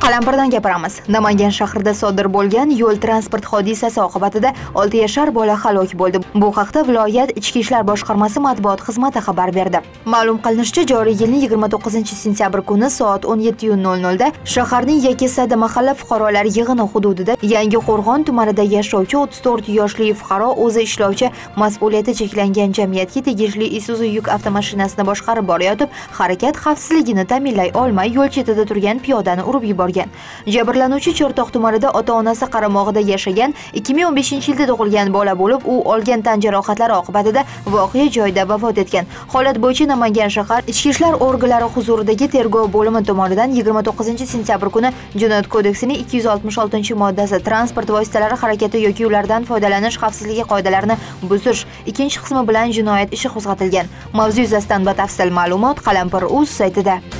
Qalampirdan gapiramiz. Namangan shahrida sodir bo'lgan yo'l transport hodisasi oqibatida 6 yashar bola halok bo'ldi. Bu haqda viloyat Ichki ishlar boshqarmasi matbuot xizmati xabar berdi. Ma'lum qilinishicha, joriy yilning 29-sentyabr kuni soat 17:00 da shaharning Yakisada mahalla fuqarolar yig'ini hududida Yangiqo'rg'on tumanida yashovchi 34 yoshli fuqaro o'zi ishlovchi mas'uliyati cheklangan jamiyatga tegishli Isuzu yuk avtomashinasini boshqarib borayotib, harakat xavfsizligini ta'minlay olmay yo'l chetida turgan piyodani urib yuborgan. Jabrlanuvchi Chortoq tumanida ota-onasi qaramog'ida yashagan 2015-yilda tug'ilgan bola bo'lib, u olgan tan jarohatlari oqibatida voqea joyida vafot etgan. Holat bo'yicha Namangan shahar Ichki ishlar organlari huzuridagi tergov bo'limi tomonidan 29-sentyabr kuni Jinoyat kodeksining 266-moddasi transport vositalari harakati yoki ulardan foydalanish xavfsizligi qoidalarini buzish 2-qismi bilan jinoyat ishi qo'zg'atilgan. Mavzu yuzasidan batafsil ma'lumot Qalampir.uz saytida.